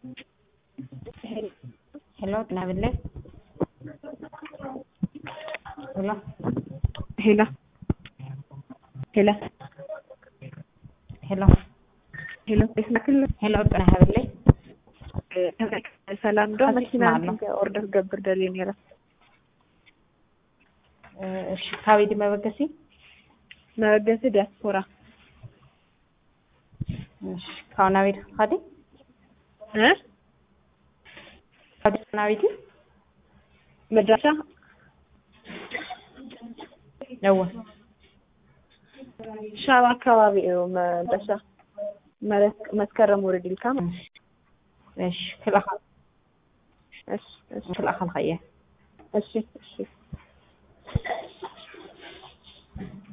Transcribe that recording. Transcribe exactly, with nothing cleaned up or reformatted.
hello نابله hello هلا هلا hello هلا اسمك ال hello نابله سلام دو حسيت مكينة معنا. انت اوردر قبر دليل يلا እሺ ካቤት መበገሲ መገሰ ዲያስፖራ እሺ ካውናዊት ሀዲ እ ካውናዊት መድረሻ ነው ሻዋ አካባቢ ነው መድረሻ መስከረም ወረዲል ካም እሺ ክላኻ እሺ እሺ ክላኻ ኸየ እሺ እሺ